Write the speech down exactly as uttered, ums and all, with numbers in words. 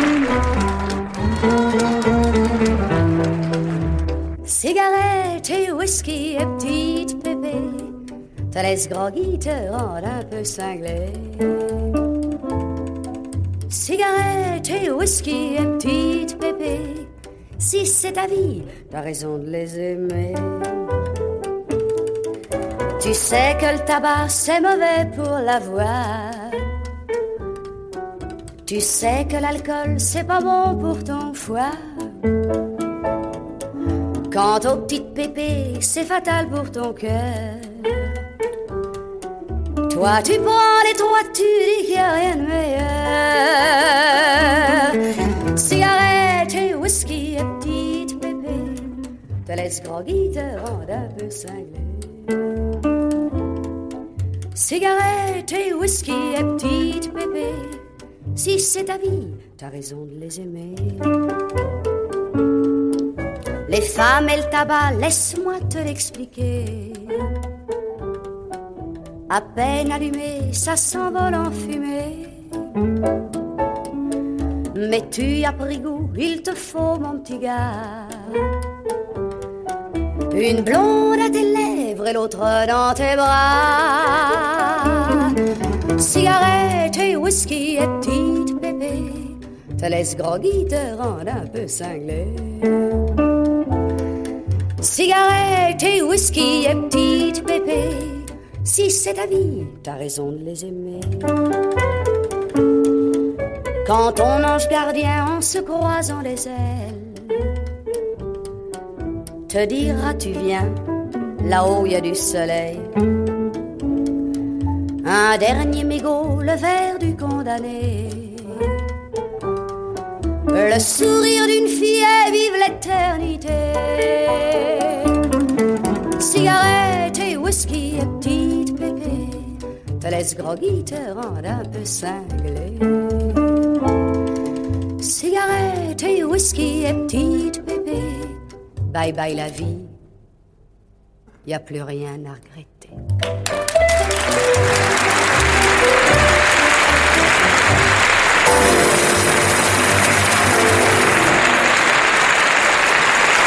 Cigarette et whisky et petite pépé te laisse groggy, te rend un peu cinglé. Cigarette et whisky et petite pépé, si c'est ta vie, t'as raison de les aimer. Tu sais que le tabac c'est mauvais pour la voix. Tu sais que l'alcool c'est pas bon pour ton foie. Quant aux petites pépées, c'est fatal pour ton cœur. Toi tu prends les trois, tu dis qu'il n'y a rien de meilleur. Cigarette et whisky et petite pépée te laisse groggy, te rend un peu cinglé. Cigarette et whisky et petite pépée, si c'est ta vie, t'as raison de les aimer. Les femmes et le tabac, laisse-moi te l'expliquer. À peine allumé, ça s'envole en fumée. Mais tu as pris goût, il te faut mon petit gars. Une blonde à tes lèvres et l'autre dans tes bras. Cigarette et whisky et petite pépé te laisse groggy, te rend un peu cinglé. Cigarette et whisky et petite pépé, si c'est ta vie, t'as raison de les aimer. Quand ton ange gardien en se croisant les ailes te dira tu viens, là-haut y a du soleil. Un dernier mégot, le verre du condamné. Le sourire d'une fille et vive l'éternité. Cigarette et whisky et petite pépé te laisse groggy, te rend un peu cinglé. Cigarette et whisky et petite pépé, bye bye la vie, y a plus rien à regretter.